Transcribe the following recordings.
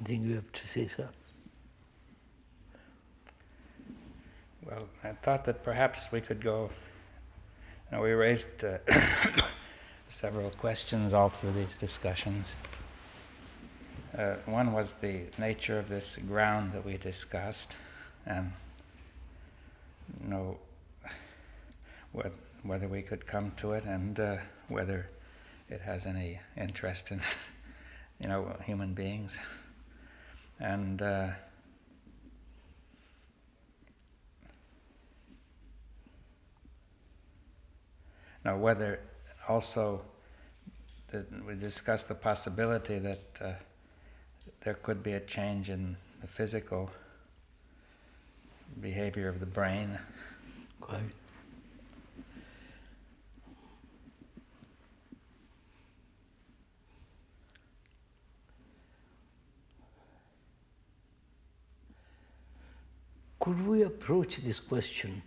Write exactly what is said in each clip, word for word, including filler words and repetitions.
anything you have to say, sir? Well, I thought that perhaps we could go, you know, we raised uh, several questions all through these discussions. Uh, one was the nature of this ground that we discussed, and you know, what, whether we could come to it, and uh, whether it has any interest in, you know, human beings, and uh, now whether also that we discussed the possibility that uh, there could be a change in the physical behavior of the brain. Quite. Could we approach this question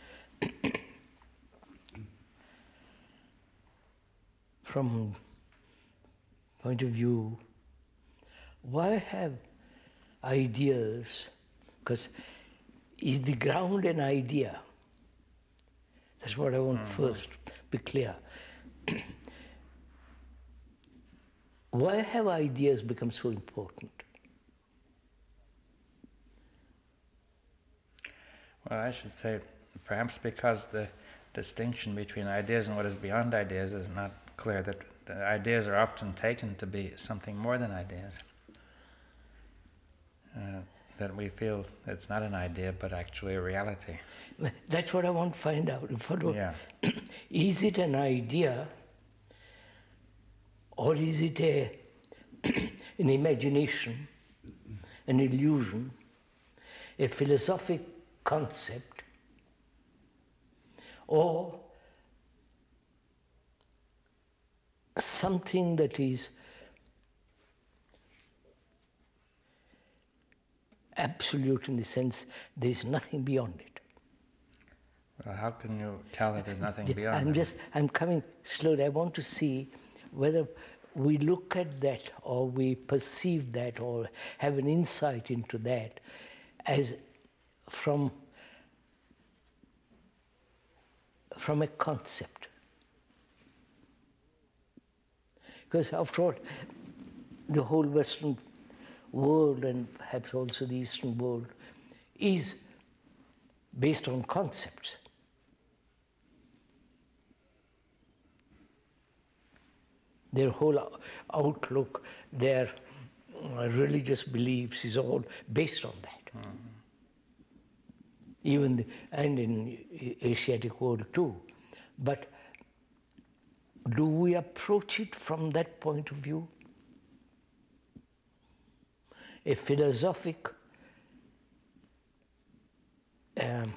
from point of view, why have ideas, because is the ground an idea? That's what I want mm-hmm. first be clear. Why have ideas become so important? Well, I should say perhaps because the distinction between ideas and what is beyond ideas is not clear, that the ideas are often taken to be something more than ideas. Uh, that we feel it's not an idea, but actually a reality. That's what I want to find out. Yeah. Is it an idea, or is it a an imagination, an illusion, a philosophic concept, or something that is absolute in the sense there is nothing beyond it? Well, how can you tell that there's nothing beyond it? I'm just, I'm coming slowly. I want to see whether we look at that, or we perceive that, or have an insight into that as from, from a concept. Because after all, the whole Western world, and perhaps also the Eastern world, is based on concepts. Their whole outlook, their religious beliefs is all based on that. Mm-hmm. Even the, and in Asiatic world too. But do we approach it from that point of view? A philosophic um,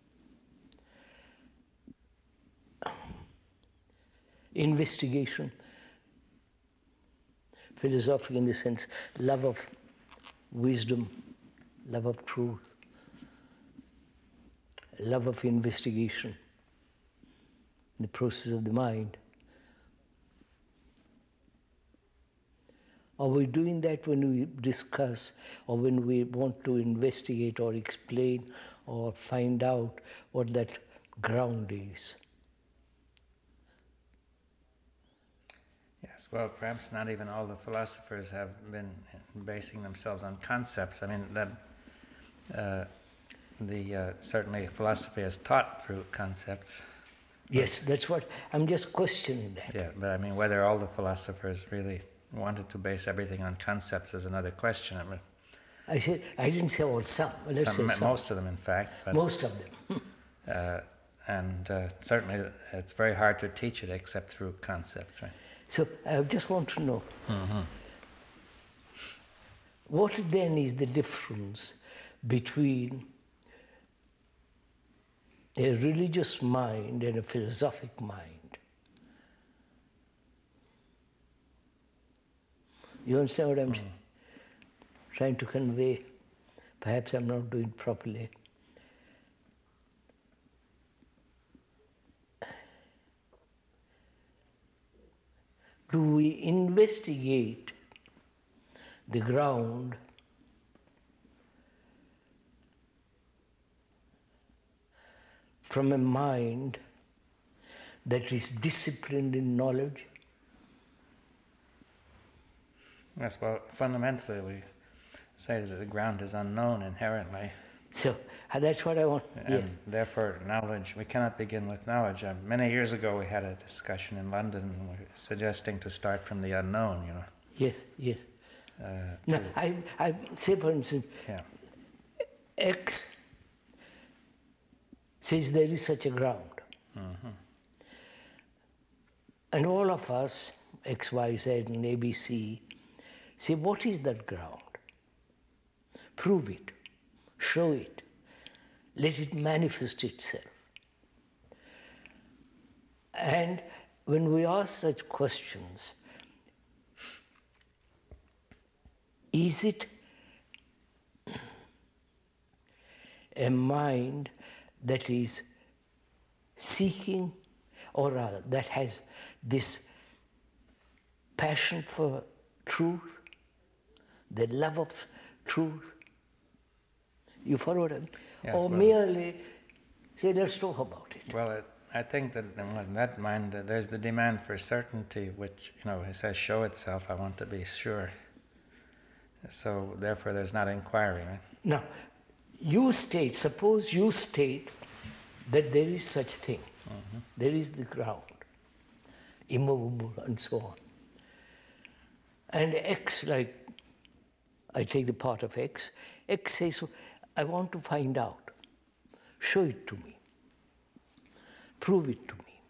investigation, philosophic in the sense love of wisdom, love of truth, love of investigation, the process of the mind. Are we doing that when we discuss, or when we want to investigate or explain or find out what that ground is? Yes, well, perhaps not even all the philosophers have been basing themselves on concepts. I mean, that uh, the uh, certainly philosophy is taught through concepts. Yes, that's what I'm just questioning that. Yeah, but I mean, whether all the philosophers really wanted to base everything on concepts is another question. I mean, I said I didn't say all, some. Let's some, say some. Most of them, in fact. But, most of them. uh, and uh, certainly, it's very hard to teach it except through concepts, right? So I just want to know, mm-hmm. what then is the difference between a religious mind and a philosophic mind? You understand what I'm mm. trying to convey? Perhaps I'm not doing it properly. Do we investigate the ground from a mind that is disciplined in knowledge? Yes, well, fundamentally we say that the ground is unknown inherently. So uh, that's what I want. And Yes. therefore knowledge, we cannot begin with knowledge. Uh, many years ago we had a discussion in London and we were suggesting to start from the unknown, you know. Yes, yes. Uh, No, to- I, I say, for instance, yeah. X says there is such a ground. Mhm. And all of us, X, Y, Z, and A B C, say, what is that ground? Prove it. Show it. Let it manifest itself. And when we ask such questions, is it a mind that is seeking, or rather, that has this passion for truth, the love of truth? You follow what I mean? Yes, or well- merely say, let's talk about it. Well, it, I think that in that mind, uh, there's the demand for certainty, which, you know, it says, show itself, I want to be sure. So, therefore, there's not inquiry, right? Now, you state, suppose you state that there is such thing. Mhm. There is the ground, immovable and so on. And X, like, I take the part of X, X says, I want to find out. Show it to me. Prove it to me.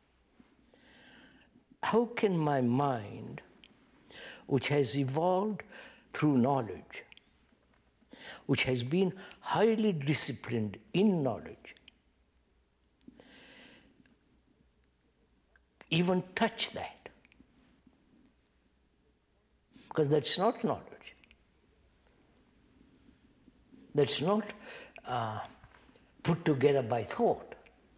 How can my mind, which has evolved through knowledge, which has been highly disciplined in knowledge, even touch that? Because that's not knowledge. That's not uh, put together by thought.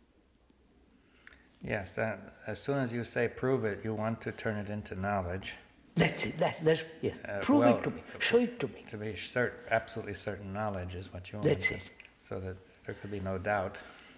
Yes, that, as soon as you say prove it, you want to turn it into knowledge. That's it. That, that's, yes. Uh, Prove well, it to me. Show it to me. To be cert, absolutely certain knowledge is what you want. That's to- it. So that there could be no doubt.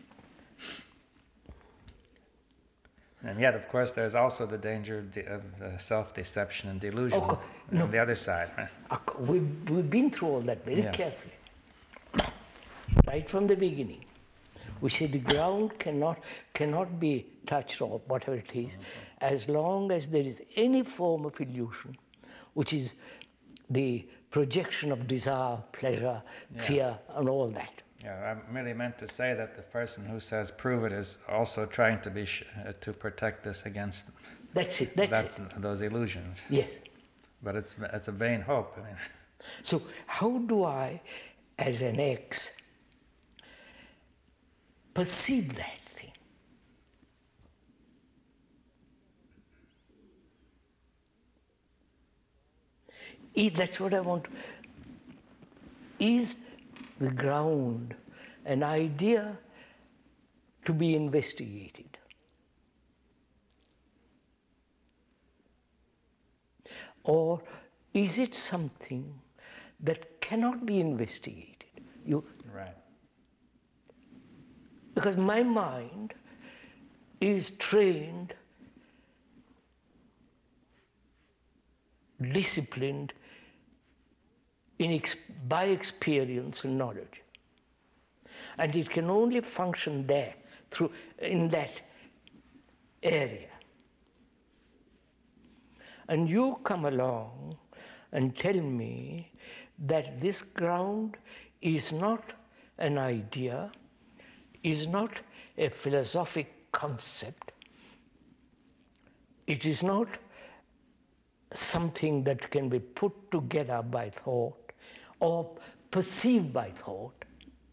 And yet, of course, there's also the danger of, de- of uh, self-deception and delusion Of course, no. on the other side. Right? Ac- We've, we've been through all that very Yeah. carefully. Right from the beginning. We say the ground cannot, cannot be touched or whatever it is, as long as there is any form of illusion, which is the projection of desire, pleasure, Yes. fear, and all that. Yeah, I merely meant to say that the person who says prove it is also trying to be sh- uh, to protect us against That's it, that's that, it. those illusions. Yes. But it's it's a vain hope. I mean, So how do I, as an X, perceive that thing? I- That's what I want. Is the ground an idea to be investigated? Or is it something that cannot be investigated? You, right. because my mind is trained, disciplined in ex- by experience and knowledge. And it can only function there, through, in that area. And you come along and tell me that this ground is not an idea, is not a philosophic concept, it is not something that can be put together by thought or perceived by thought,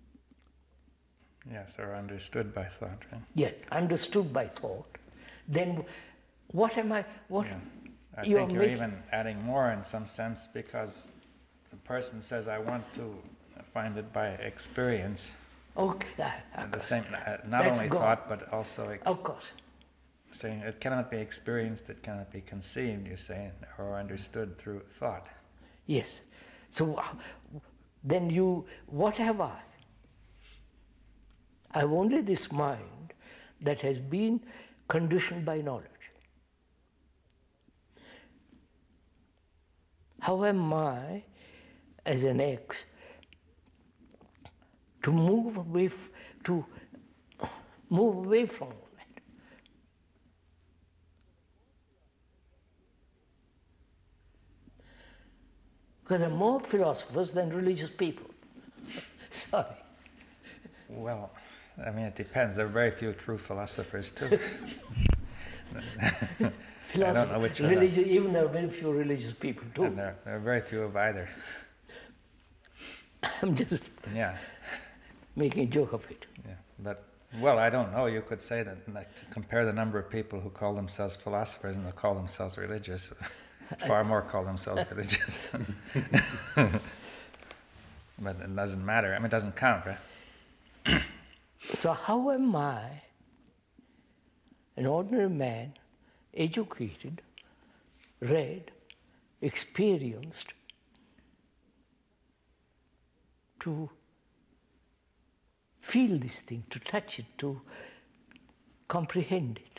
Yes, or understood by thought. Right? yet understood by thought, then what am I, what Yeah. I you are think you're making- even adding more in some sense, because the person says, I want to find it by experience. Okay, ah, of And the course. same, uh, not That's only gone. thought, but also ex- Of course. saying it cannot be experienced, it cannot be conceived, you say, or understood through thought. Yes. So uh, then you, what have I? I have only this mind that has been conditioned by knowledge. How am I, as an X, to move away, f- to move away from all that? Because there are more philosophers than religious people. Sorry. Well, I mean, it depends. There are very few true philosophers, too. I don't know which one. Religious, even there are very few religious people, too. And there, there are very few of either. I'm just Yeah, making a joke of it. yeah. But, well, I don't know. You could say that, like, to compare the number of people who call themselves philosophers and who call themselves religious, far more call themselves religious. But it doesn't matter. I mean, it doesn't count, right? So how am I, an ordinary man, educated, read, experienced, to feel this thing, to touch it, to comprehend it?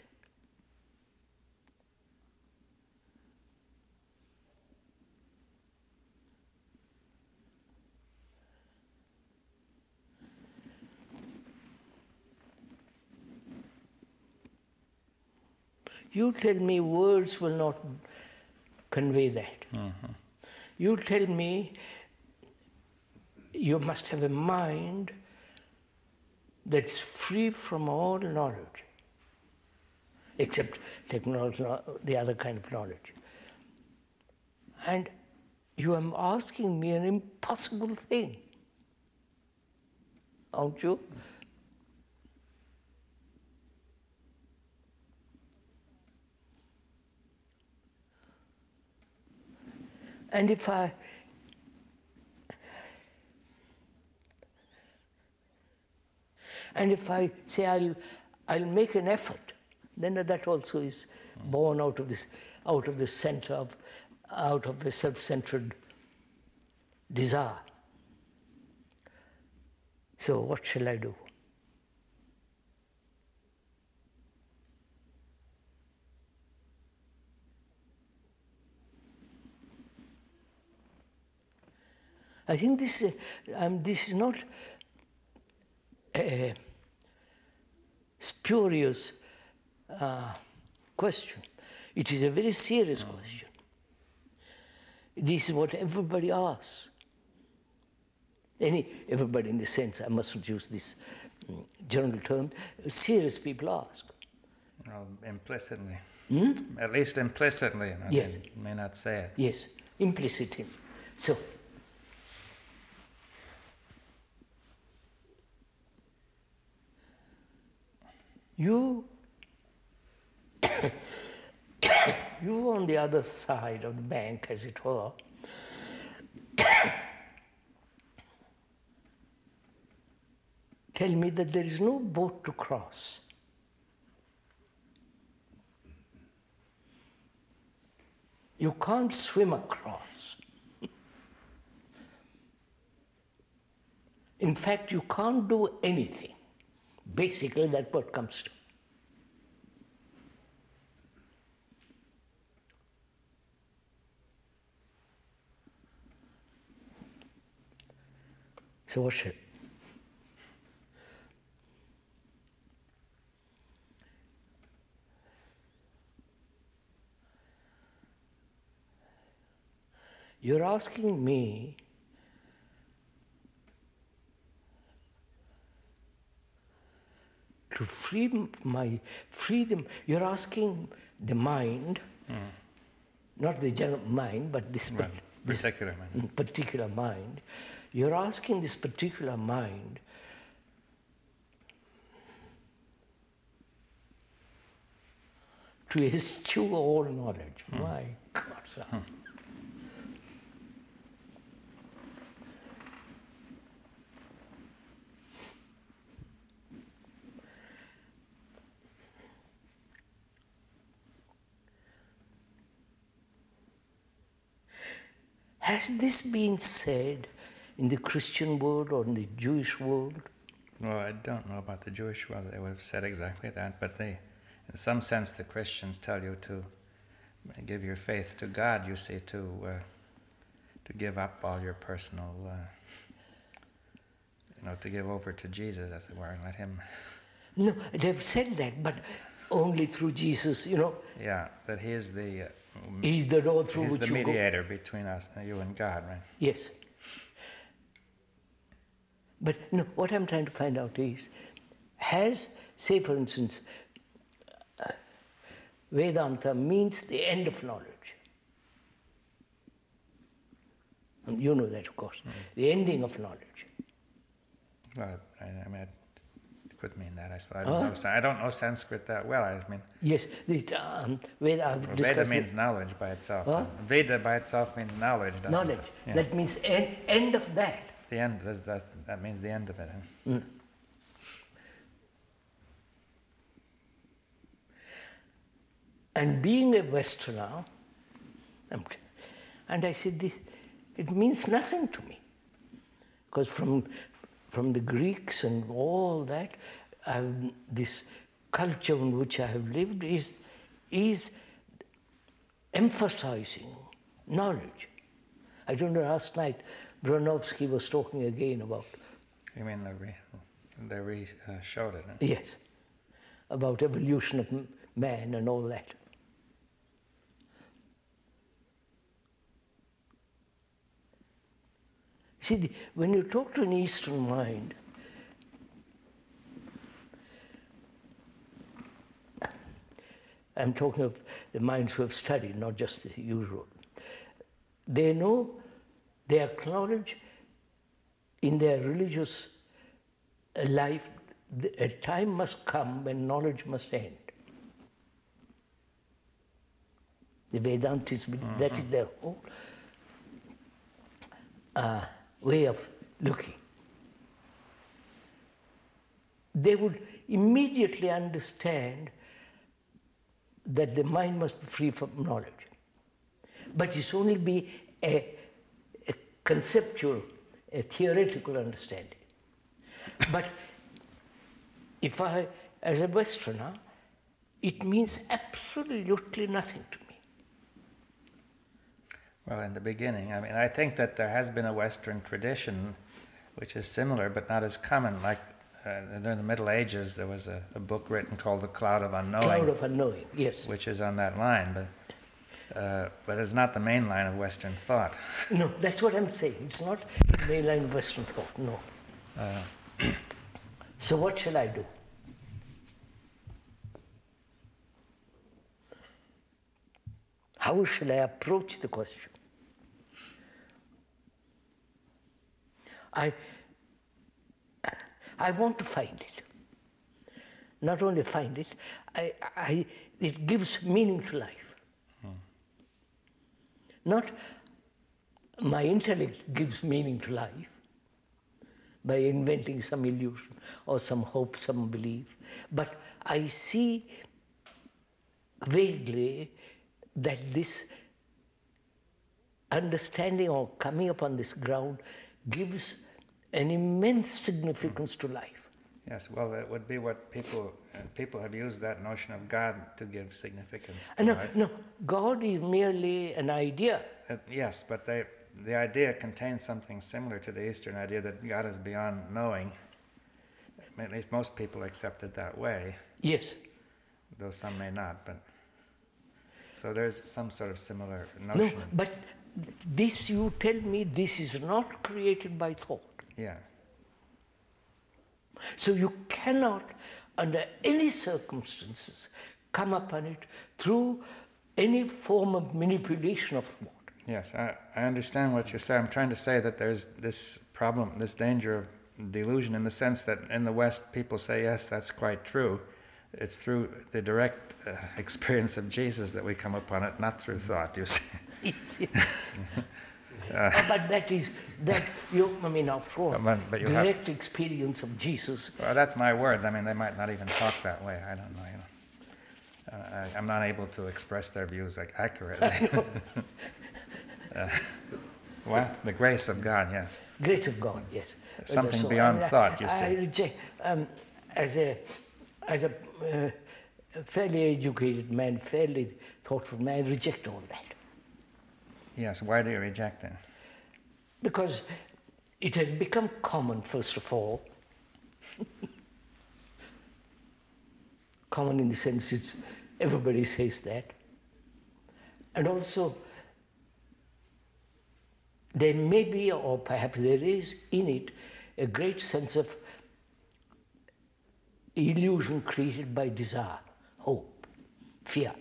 You tell me words will not convey that. Mm-hmm. You tell me you must have a mind that's free from all knowledge, except technology, the other kind of knowledge. And you are asking me an impossible thing, aren't you? And if I and if I say I'll I'll make an effort, then that also is born out of this out of the center of out of the self-centered desire. So what shall I do? I think this, uh, um, this is not a spurious uh, question. It is a very serious mm. question. This is what everybody asks. Any, everybody in the sense, I mustn't use this um, general term, serious people ask. Well, implicitly. Hmm? At least implicitly. I Yes. mean, may not say it. Yes, implicit in. So, you, you on the other side of the bank, as it were, tell me that there is no boat to cross. You can't swim across. In fact, you can't do anything. Basically, that's what comes to. So what's it? You're asking me to free my freedom. You're asking the mind, mm. not the general mind, but this, Right. this particular mind. particular mind. You're asking this particular mind to eschew all knowledge. Mm. My God, sir. Mm. Has this been said in the Christian world or in the Jewish world? Well, I don't know about the Jewish world. They would have said exactly that, but they, in some sense, the Christians tell you to give your faith to God. You see, to uh, to give up all your personal, uh, you know, to give over to Jesus, as it were, and let Him. No, they've said that, but only through Jesus, you know. Yeah, that He is the. Uh, He's the road through He's which the you mediator between us, you and God, right? Yes. But no, what I'm trying to find out is, has, say for instance, uh, Vedanta means the end of knowledge. And you know that, of course. Mm. The ending of knowledge. Well, I, I mean, it could mean that, I suppose. I don't, uh, know, I don't know Sanskrit that well. I mean, yes, the, um, Veda, I've well, discussed Veda means it. knowledge by itself. Uh, Veda by itself means knowledge, doesn't knowledge. it? Yeah. That means end, end of that. The end, that, that means the end of it. Huh? Mm. And being a Westerner, and I said, this, it means nothing to me. Because from, from the Greeks and all that, I've, this culture in which I have lived is, is emphasizing knowledge. I don't know, last night, Bronowski was talking again about... You mean they re, they re, uh, showed it? Huh? Yes, about evolution of man and all that. See, the, when you talk to an Eastern mind, I'm talking of the minds who have studied, not just the usual. They know, they acknowledge in their religious life, a time must come when knowledge must end. The Vedantis, mm-hmm. that is their whole uh, way of looking. They would immediately understand that the mind must be free from knowledge. But it's only be a, a conceptual, a theoretical understanding. But if I, as a Westerner, it means absolutely nothing to me. Well, in the beginning, I mean, I think that there has been a Western tradition which is similar but not as common. Like uh, during the Middle Ages, there was a, a book written called The Cloud of Unknowing. Cloud of Unknowing, yes. Which is on that line, but uh, but it's not the main line of Western thought. No, that's what I'm saying. It's not the main line of Western thought, no. Uh, so what shall I do? How shall I approach the question? I, I want to find it. Not only find it, I, I, it gives meaning to life. Hmm. Not my intellect gives meaning to life by inventing some illusion or some hope, some belief, but I see vaguely that this understanding or coming upon this ground gives an immense significance to life. Yes, well, that would be what people, uh, people have used that notion of God to give significance to no, life. No, God is merely an idea. Uh, yes, but they, the idea contains something similar to the Eastern idea that God is beyond knowing. At least most people accept it that way. Yes. Though some may not, but... So there's some sort of similar notion. No, but this, you tell me, this is not created by thought. Yes. So you cannot, under any circumstances, come upon it through any form of manipulation of thought. Yes, I, I understand what you say. I'm trying to say that there's this problem, this danger of delusion in the sense that in the West people say, yes, that's quite true. It's through the direct uh, experience of Jesus that we come upon it, not through thought, you see. uh, but that is, that, you, I mean, after all, but, but you direct have, experience of Jesus. Well, that's my words. I mean, they might not even talk that way. I don't know, you know. Uh, I, I'm not able to express their views like, accurately. uh, well, the grace of God, yes. Grace of God, yes. Something So, beyond I mean, thought, you I, say. I reject, um, as a, as a uh, fairly educated man, fairly thoughtful man, I reject all that. Yes, why do you reject it? Because it has become common, first of all. Common in the sense it's, everybody says that. And also, there may be, or perhaps there is in it, a great sense of illusion created by desire, hope, fear.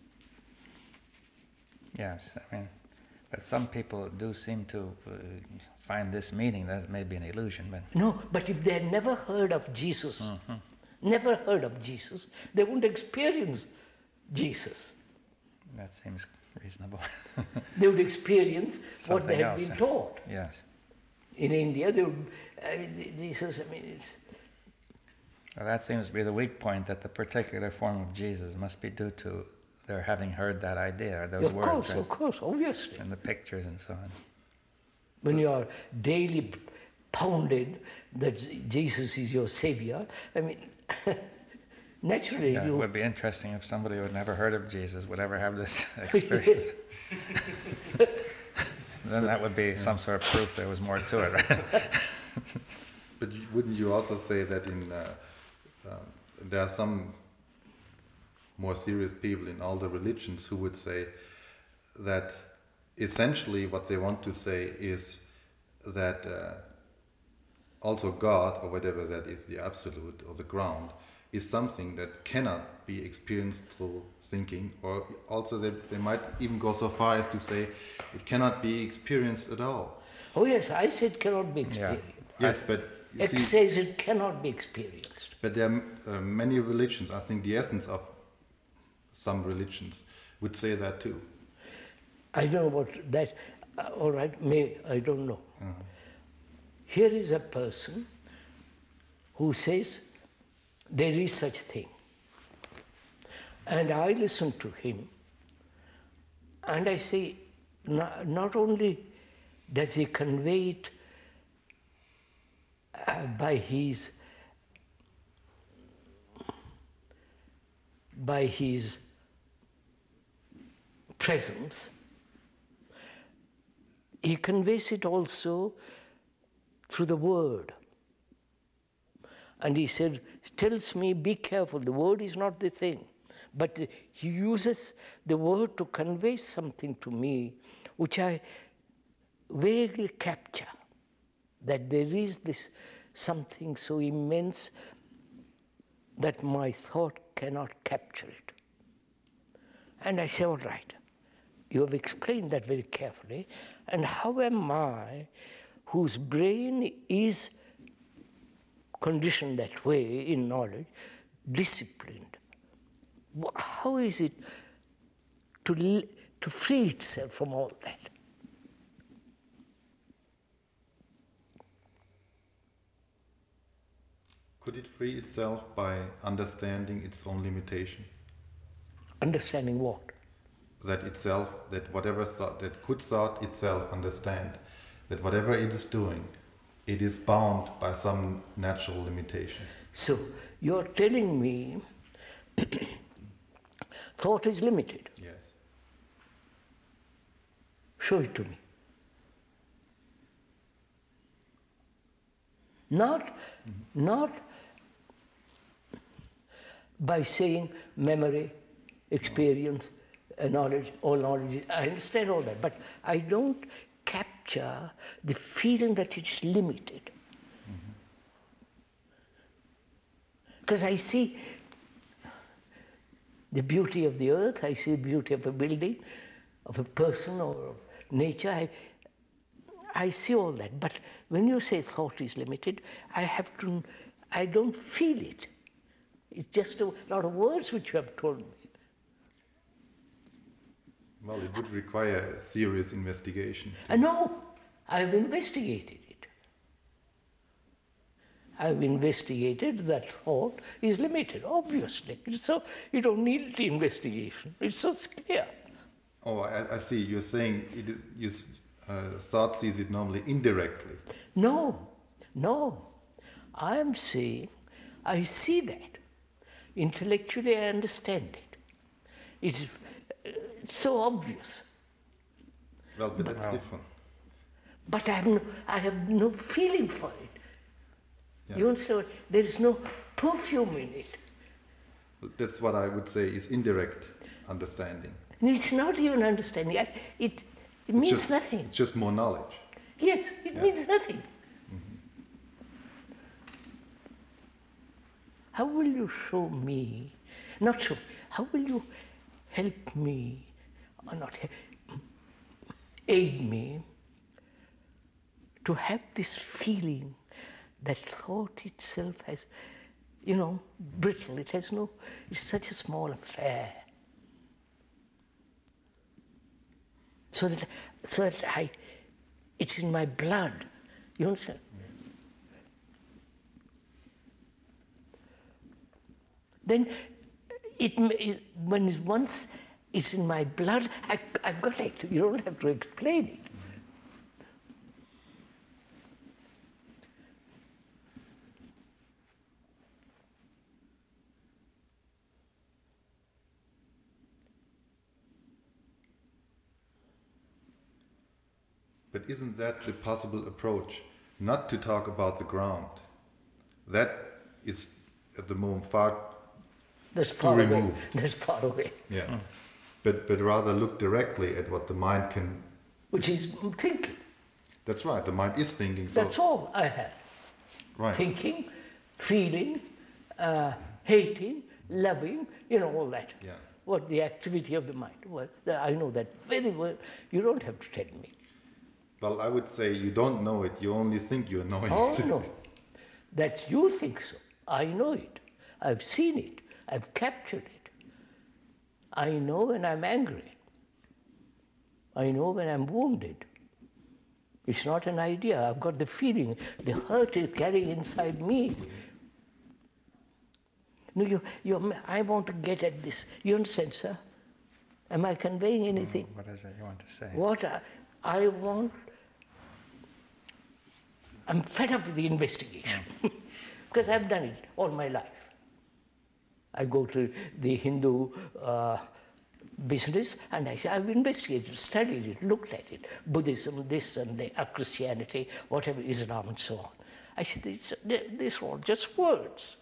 Yes, I mean, but some people do seem to uh, find this meaning that may be an illusion, but... No, but if they had never heard of Jesus, mm-hmm. never heard of Jesus, they wouldn't experience Jesus. That seems reasonable. They would experience Something what they had else. been taught. Yes. In India, they would, I mean, Jesus, I mean, it's... Well, that seems to be the weak point, that the particular form of Jesus must be due to their having heard that idea, or those of words, course, right? of course, obviously. And the pictures and so on. When you are daily pounded that Jesus is your savior, I mean, naturally Yeah, you... it would be interesting if somebody who had never heard of Jesus would ever have this experience. Then that would be some sort of proof there was more to it, right? But you- wouldn't you also say that in uh, um, there are some more serious people in all the religions who would say that essentially what they want to say is that uh, also God, or whatever that is, the absolute or the ground, is something that cannot be experienced through thinking, or also they, they might even go so far as to say it cannot be experienced at all. Oh yes, I said cannot be experienced. Yes, but you X see, says it cannot be experienced. but there are uh, many religions. I think the essence of some religions would say that too. I don't know what that, uh, all right, may, I don't know. Uh-huh. Here is a person who says there is such thing. And I listen to him and I say, not, not only does he convey it uh, by his by his presence, he conveys it also through the word. And he said, tells me, be careful, the word is not the thing. But he uses the word to convey something to me, which I vaguely capture, that there is this something so immense that my thought cannot capture it. And I say, all right, you have explained that very carefully, and how am I, whose brain is conditioned that way in knowledge, disciplined, how is it to, to free itself from all that? Could it free itself by understanding its own limitation? Understanding what? That itself, that whatever thought, that could thought itself understand, that whatever it is doing, it is bound by some natural limitations. So, you're telling me thought is limited. Yes. Show it to me. Not, mm-hmm. not by saying memory, experience, uh, knowledge, all knowledge. I understand all that, but I don't capture the feeling that it's limited. Because mm-hmm. I see the beauty of the earth, I see the beauty of a building, of a person or of nature. I, I see all that, but when you say thought is limited, I have to, I don't feel it. It's just a lot of words which you have told me. Well, it would require a serious investigation. Uh, no, I've investigated it. I've investigated that thought is limited, obviously. So you don't need the investigation. It's so clear. Oh, I, I see. You're saying it is, you, uh, thought sees it normally indirectly. No, no. I am saying I see that. Intellectually, I understand it. It's, uh, it's so obvious. Well, but that's Well. different. But I have no, I have no feeling for it. Yeah. You understand? There is no perfume in it. That's what I would say is indirect understanding. And it's not even understanding. I- It, it means just, nothing. It's just more knowledge. Yes, it Yeah. means nothing. How will you show me, not show, how will you help me, or not help, aid me to have this feeling that thought itself has, you know, brittle, it has no, it's such a small affair. So that, so that I, it's in my blood, you understand? Then, it, it when it once it's in my blood, I, I've got it. You don't have to explain it. But isn't that the possible approach? Not to talk about the ground. That is at the moment far That's too far away. removed. That's far away. Yeah. But but rather look directly at what the mind can. Which is thinking. That's right. The mind is thinking. So That's all I have. right. Thinking, feeling, uh, hating, loving, you know, all that. Yeah. What the activity of the mind. Well, I know that very well. You don't have to tell me. Well, I would say you don't know it. You only think you know it. Oh, no. That you think so. I know it. I've seen it. I've captured it. I know when I'm angry. I know when I'm wounded. It's not an idea. I've got the feeling. The hurt is carrying inside me. No, you, you, I want to get at this. You understand, sir? Am I conveying anything? What is it you want to say? What I, I want, I'm fed up with the investigation because I've done it all my life. I go to the Hindu uh, business and I say, I've investigated, studied it, looked at it, Buddhism, this and that, uh, Christianity, whatever, Islam and so on. I said, these, these are all just words.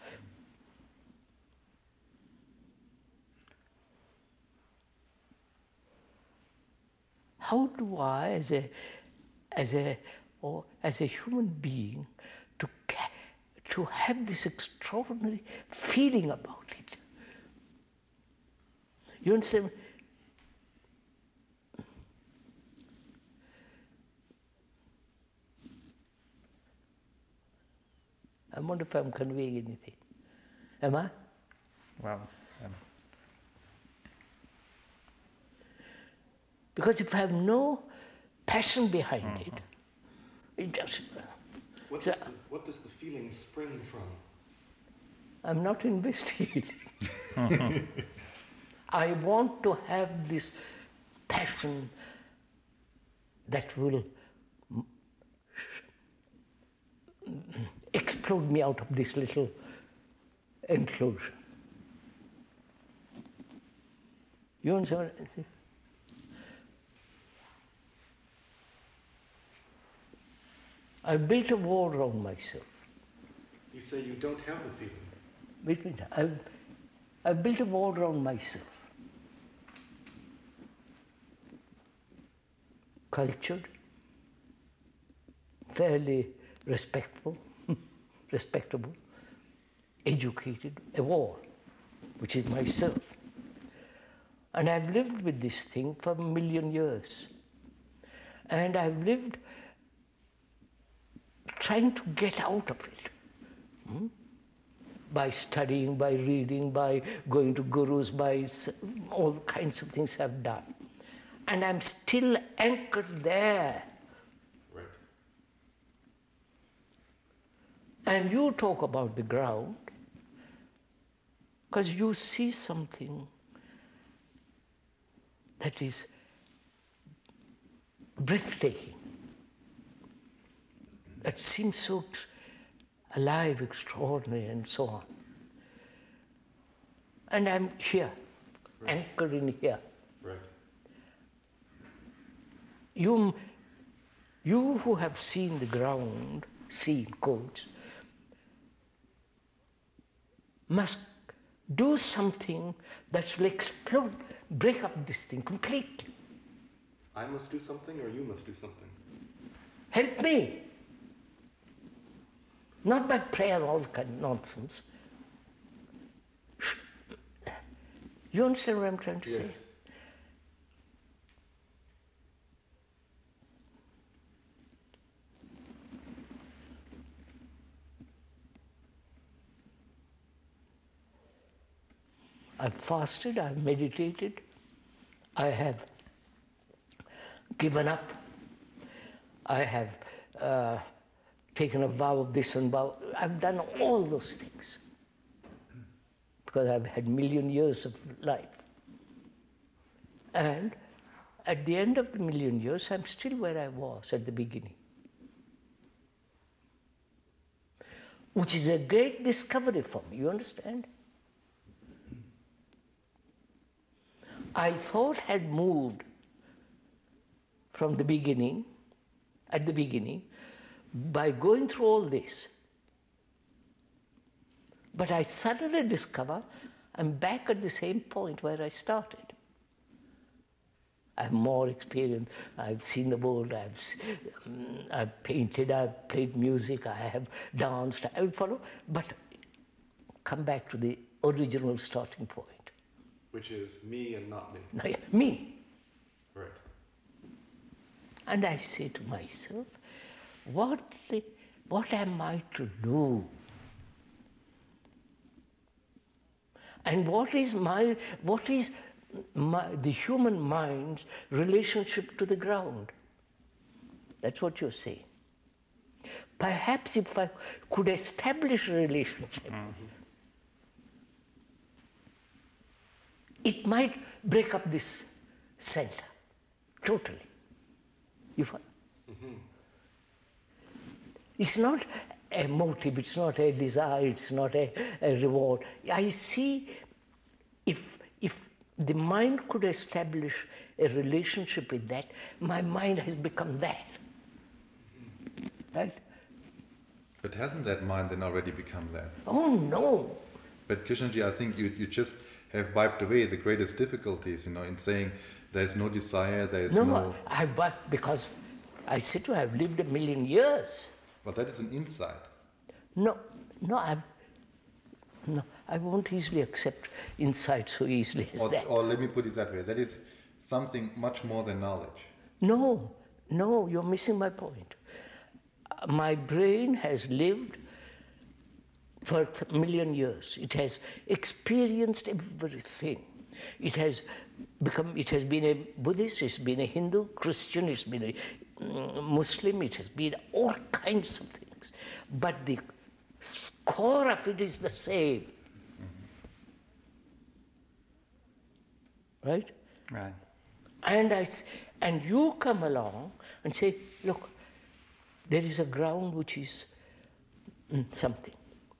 How do I, as a, as a, or as a human being, to ca- to have this extraordinary feeling about it? You understand? I wonder if I'm conveying anything. Am I? Well, um, Because if I have no passion behind it, it just, What So- does, the, what does the feeling spring from? I'm not investigating. I want to have this passion that will mm, explode me out of this little enclosure. You understand what I say? I built a wall around myself. You say you don't have the feeling. Wait a minute. I've, I've built a wall around myself. Cultured, fairly respectful, respectable, educated, a wall, which is myself. And I've lived with this thing for a million years. And I've lived trying to get out of it. Hmm? By studying, by reading, by going to gurus, by s- all kinds of things I've done. And I'm still anchored there. Right. And you talk about the ground because you see something that is breathtaking. that seems so t- alive, extraordinary, and so on. And I'm here, Right. anchored in here. Right. You, you who have seen the ground, seen quotes, must do something that will explode, break up this thing completely. I must do something or you must do something? Help me. Not by prayer, all kind of nonsense. You understand what I'm trying to say? Yes. I've fasted, I've meditated, I have given up, I have uh, taken a vow of this and vow. I've done all those things because I've had million years of life. And at the end of the million years, I'm still where I was at the beginning, which is a great discovery for me, you understand? I thought had moved from the beginning, at the beginning, by going through all this. But I suddenly discover I'm back at the same point where I started. I have more experience, I've seen the world, I've, s- um, I've painted, I've played music, I have danced, I will follow, but come back to the original starting point. Which is me and not me. Now, me. Right. And I say to myself, what, the, what am I to do? And what is my, what is my, the human mind's relationship to the ground? That's what you're saying. Perhaps if I could establish a relationship, it might break up this center totally. You follow? It's not a motive, it's not a desire, it's not a, a reward. I see if, if the mind could establish a relationship with that, my mind has become that. Right? But hasn't that mind then already become that? Oh no! But Krishnanji, I think you, you just have wiped away the greatest difficulties, you know, in saying there's no desire, there's No, no... no, I, but because I said to have lived a million years. But that is an insight. No, no, I, no, I won't easily accept insight so easily as Or, that. or let me put it that way, that is something much more than knowledge. No, no, you're missing my point. Uh, My brain has lived for a million years. It has experienced everything. It has become, it has been a Buddhist, it's been a Hindu, Christian, it's been a mm, Muslim, it has been all kinds of things. But the core of it is the same. Right? Right. And, I, s- and you come along and say, look, there is a ground which is mm, something.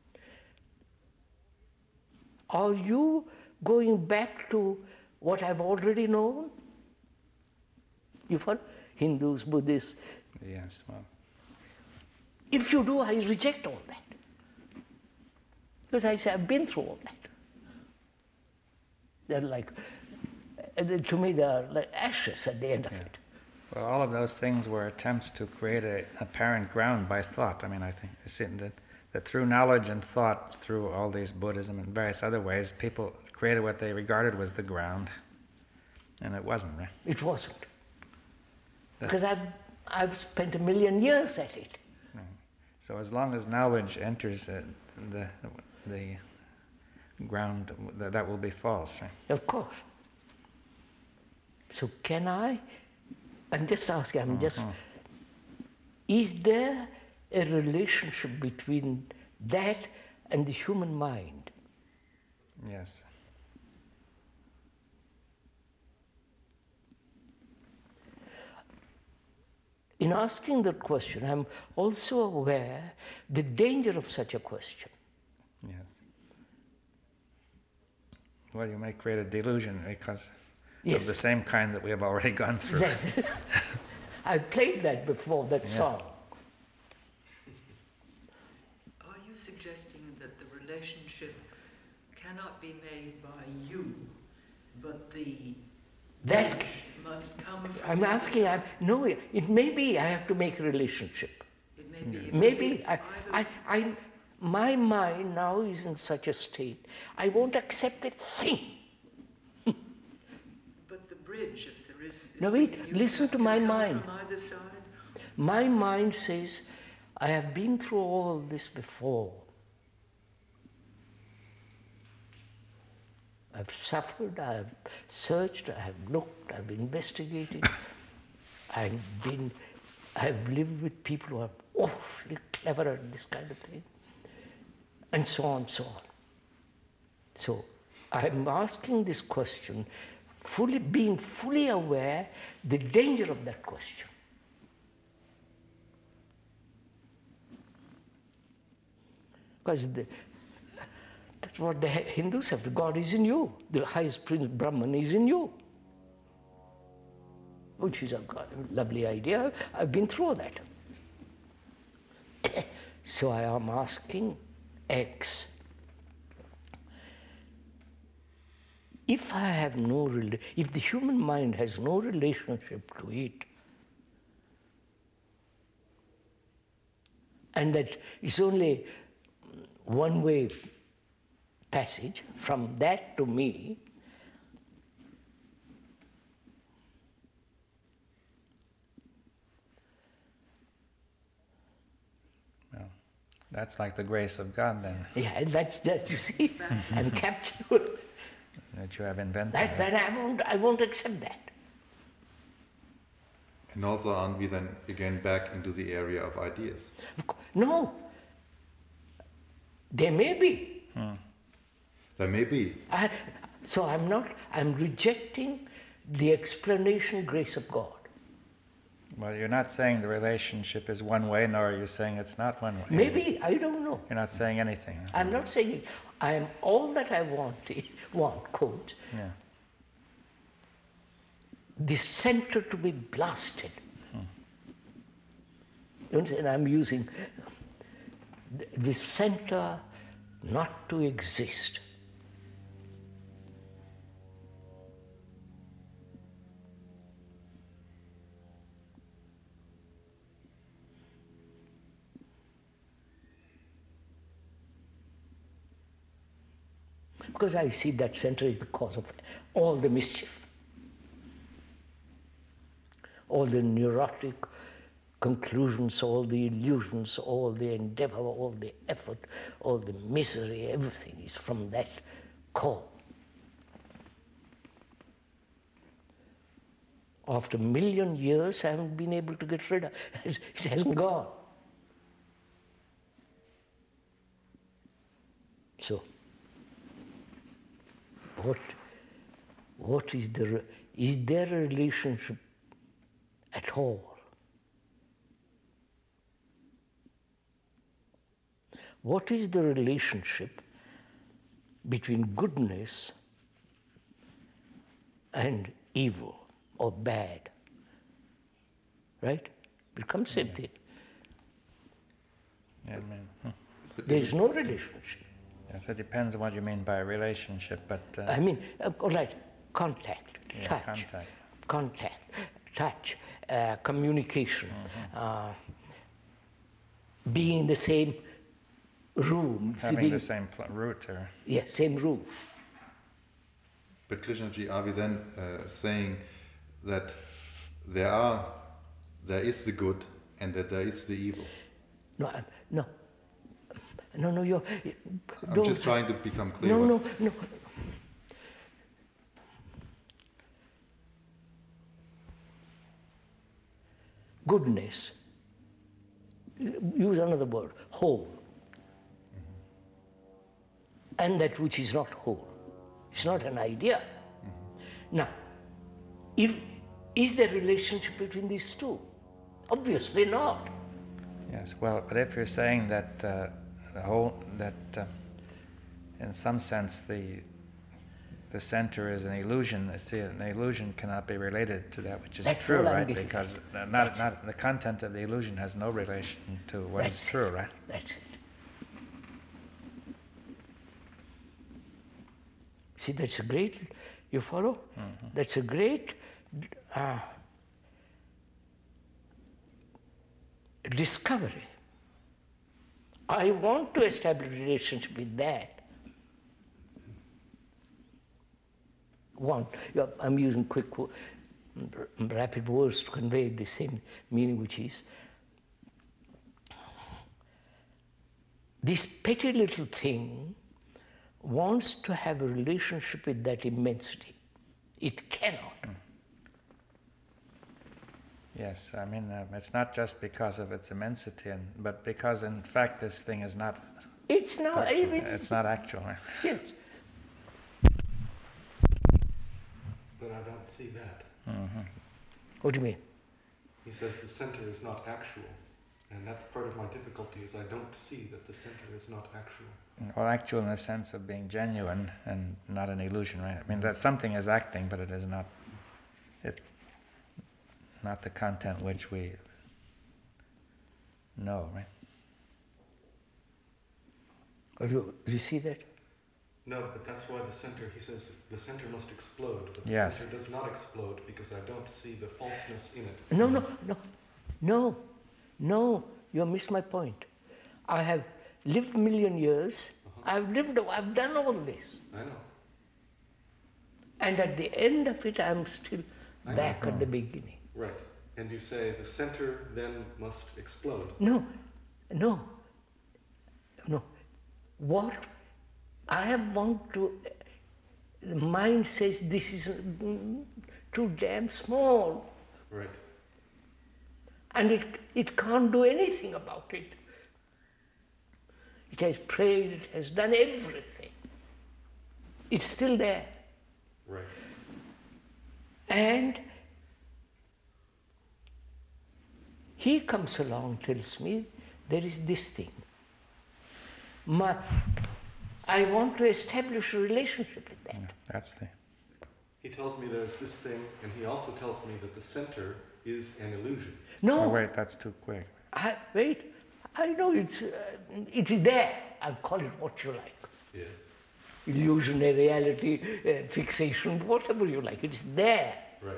Are you going back to what I've already known? You follow? Hindus, Buddhists. Yes, well, If you do, I reject all that. Because I say, I've been through all that. They're like, uh, to me, they're like ashes at the end of Yeah. it. well, all of those things were attempts to create a apparent ground by thought. I mean, I think it's in that, that through knowledge and thought, through all these Buddhism and various other ways, people created what they regarded was the ground, and it wasn't, right? It wasn't. That- Because I've, I've spent a million years at it. Right. So as long as knowledge enters uh, the the ground, that, that will be false, right? Of course. So can I, I'm just asking, I'm just, is there a relationship between that and the human mind? Yes. In in asking that question, I'm also aware the danger of such a question. Yes. Well, you may create a delusion because Yes. of the same kind that we have already gone through. That, I played that before, that Yeah. song. Are you suggesting that the relationship cannot be made by you, but the That bridge must come from I'm the asking, other I'm, no, it may be I have to make a relationship. side? It may be. it Maybe may be I, I, either- I, my mind now is in such a state, I won't accept a thing. But the bridge, if there is. No, if wait, we use listen that, to can my come mind. From either side? My mind says, I have been through all this before. I've suffered, I've searched, I've looked, I've investigated. I've been, I've lived with people who are awfully clever at this kind of thing. And so on, so on. So I'm asking this question, fully being fully aware the danger of that question. Because the, that's what the Hindus have. God is in you. The highest prince Brahman is in you. Which is a lovely idea. I've been through that. So I am asking X. If I have no, rela- if the human mind has no relationship to it, and that it's only one-way passage from that to me, Well, that's like the grace of God then, yeah, that's that. You see, I'm captured. that you have invented. That, that I won't, I won't accept that. And also aren't we then again back into the area of ideas? No, there may be. There may be. I, so I'm not. I'm rejecting the explanation grace of God. Well, you're not saying the relationship is one way, nor are you saying it's not one way. Maybe I don't know. You're not saying anything. I'm not saying it. I am all that I want. Want quote. Yeah. This center to be blasted. You understand? I'm using th- this center not to exist. Because I see that center is the cause of all the mischief, all the neurotic conclusions, all the illusions, all the endeavor, all the effort, all the misery, everything is from that core. After a million years, I haven't been able to get rid of it. It hasn't gone. So, what, what is the, re- is there a relationship at all? What is the relationship between goodness and evil or bad? Right? Becomes same thing. Yeah, I mean, hmm. There is no relationship. Yes, it depends on what you mean by relationship, but uh, I mean, uh, all right, contact, yeah, touch, contact. contact, touch, uh, communication, uh, being in the same room. see, Having being- the same pl- root, or Yeah, same room. But Krishnaji, are we then uh, saying that there are, there is the good and that there is the evil? No, I- no, no, no. You're. I'm don't- just trying to become clear. No, what- no, no. Goodness. Use another word. Whole. And that which is not whole. It's not an idea. Now, if is there a relationship between these two? Obviously not. Yes, well, but if you're saying that uh, the whole, that uh, in some sense the the center is an illusion, see, an illusion cannot be related to that which is That's true, all I'm right? getting Because at. uh, not, That's not the content of the illusion has no relation to what is That's true, it. right? That's it. See, that's a great, you follow? Mm-hmm. That's a great uh, discovery. I want to establish a relationship with that. One, yeah, I'm using quick, wo- rapid words to convey the same meaning, which is this petty little thing wants to have a relationship with that immensity. It cannot. Yes, I mean, uh, it's not just because of its immensity, and, but because in fact this thing is not It's not. factual, It's, it's not actual. Right? yes. But I don't see that. Mm-hmm. What do you mean? He says the center is not actual. And that's part of my difficulty is I don't see that the center is not actual. Well, actual in the sense of being genuine and not an illusion, right? I mean, that something is acting, but it is not, it, not the content which we know, right? Oh, do, do you see that? No, but that's why the center, he says, the center must explode. But the Yes. center does not explode because I don't see the falseness in it. No, no, no, no, no. You missed my point. I have lived a million years. Uh-huh. I've lived. I've done all this, I know. and at the end of it, I'm still I know. back at the beginning. Right. And you say the center then must explode. No, no, no. What I have want to, the mind says this is mm, too damn small, Right. and it, it can't do anything about it. It has prayed, it has done everything. It's still there. Right. And he comes along, tells me, there is this thing. My, I want to establish a relationship with that. Yeah, that's the, He tells me there's this thing, and he also tells me that the center is an illusion. No, oh wait, that's too quick. I, wait, I know it's, uh, it is there. I'll call it what you like. Yes. Illusionary reality, uh, fixation, whatever you like, it's there. Right.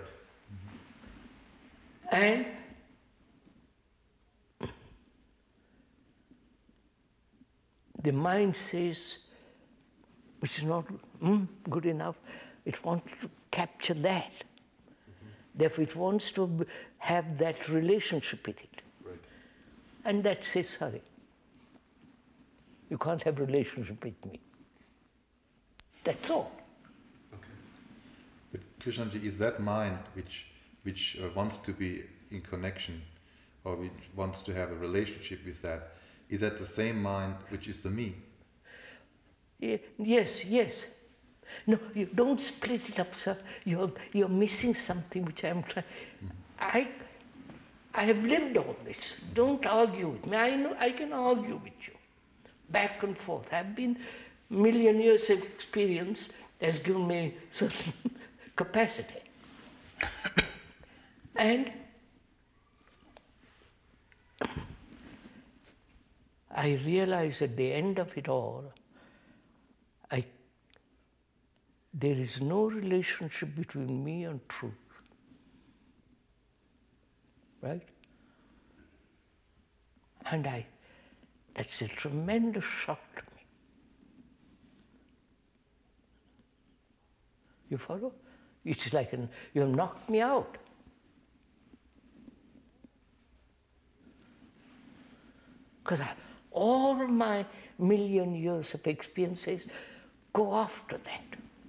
And the mind says, which is not mm, good enough, it wants to capture that. Mm-hmm. Therefore, it wants to b- have that relationship with it. Right. And that says, sorry, you can't have relationship with me. That's all. Okay. But Krishnanji, is that mind which which uh, wants to be in connection, or which wants to have a relationship with that, is that the same mind which is the me? Ye- Yes, yes. No, you don't split it up, sir. You're, you're missing something which I'm trying. I, I have lived all this. Don't argue with me. I know I can argue with you, back and forth. I've been million years of experience has given me certain capacity, and I realize at the end of it all, I, there is no relationship between me and truth. Right? And I, that's a tremendous shock to me. You follow? It's like an, you have knocked me out. Because all my million years of experiences go after that.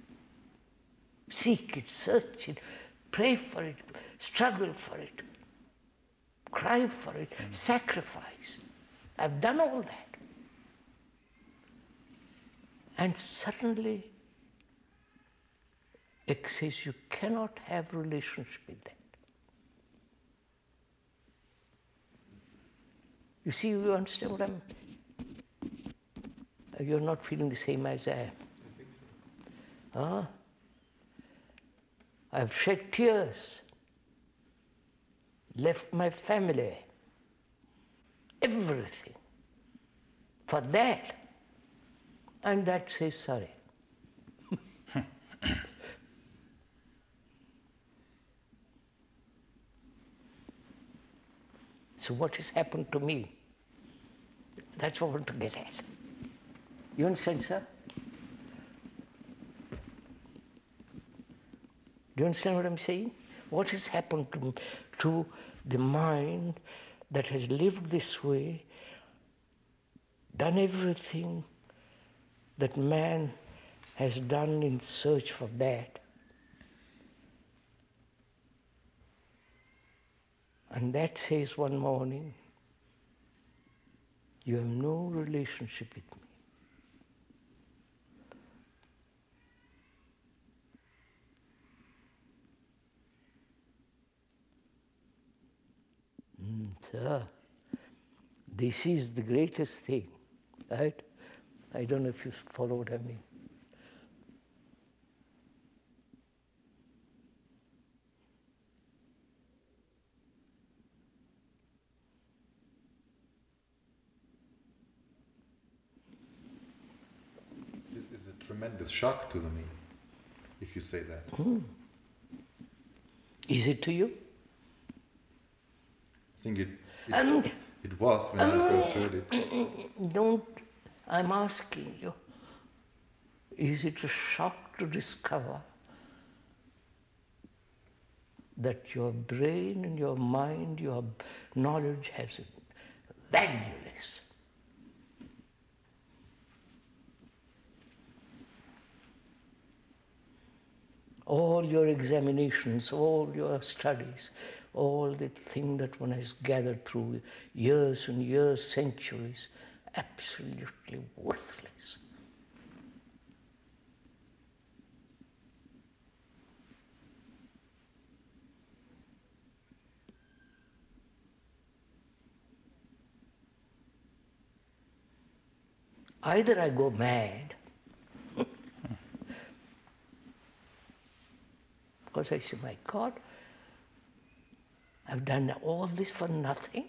Seek it, search it, pray for it, struggle for it, cry for it, mm. sacrifice. I've done all that. And suddenly, it says you cannot have relationship with that. You see, you understand what I'm... You're not feeling the same as I am. I think so. Huh? I've shed tears, left my family, everything, for that. And that says sorry. So what has happened to me? That's what I want to get at. You understand, sir? Do you understand what I'm saying? What has happened to, to the mind that has lived this way, done everything that man has done in search for that, and that says one morning, you have no relationship with me. Mm, sir, this is the greatest thing, right? I don't know if you follow what I mean. This is a tremendous shock to me, if you say that. Mm. Is it to you? I think it, it, Um, it was when I first heard it. Don't, I'm asking you, is it a shock to discover that your brain and your mind, your knowledge has valueless? All your examinations, all your studies, all the thing that one has gathered through years and years, centuries, absolutely worthless. Either I go mad, because I say, my God, I've done all this for nothing.